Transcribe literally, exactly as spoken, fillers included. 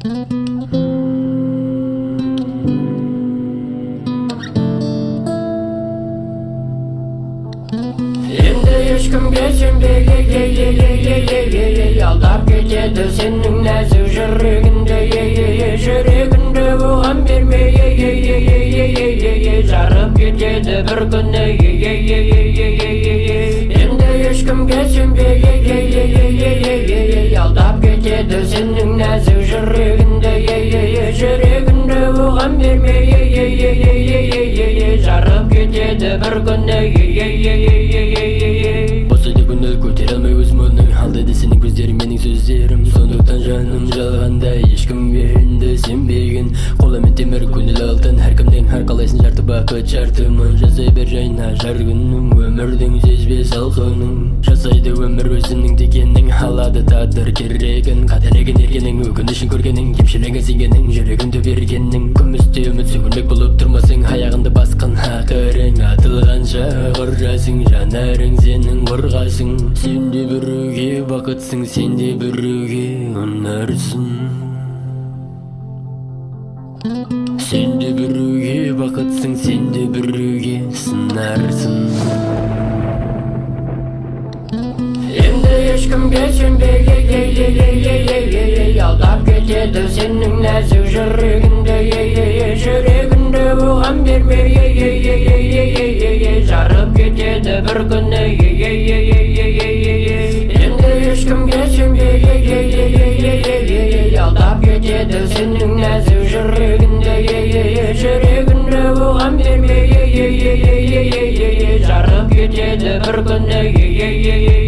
Ешкімге сенбе, алдап кетеді сенің нәзік жүрегіңді, жүрегіңді оған берме, жарып кетеді бір күні. Енді ешкімге сенбе, алдап кетеді сенің нәзік жүрегіңді, жүрегіңді оған берме, жарып кетеді бір күні. Босайды күні көтер алмай өзім оның, алдайды сенің көздерің менің сөздерім. Сондықтан жаным жалғанда ешкімге енді сенбеген, қолымен темір көңіл алтын, әркімнің әрқалайсын жарты бақыт жартымын. Жасай бер жайна жар күнім, өмірдің сезбе салқының. Жасайды өмір өзінің дегенің, алады тағдыр керегін. Қателеген ергенің, өкінішін көргенің, кемшілігін сенгенің, жүрегіңді бергенің. күмісте үміт сөгілмек болып тұрмасың, аяғыңды басқан ақырың атылғанша құржасың, жанарың сенің қорғасың. Сен де біреуге бақытсың, сен де біреуге ұнарсың. Сен де біреуге бақытсың, сен де біреуге сынарсың. Енді ешкімге сенбе, алдап кетеді сенің нәзік жүрегіңді, жүрегіңді оған берме, жарып кетеді бір күні. Енді ешкімге сенбе, алдап кетеді сенің нәзік жүрегіңді, жүрегіңді оған берме, жарып кетеді бір күні.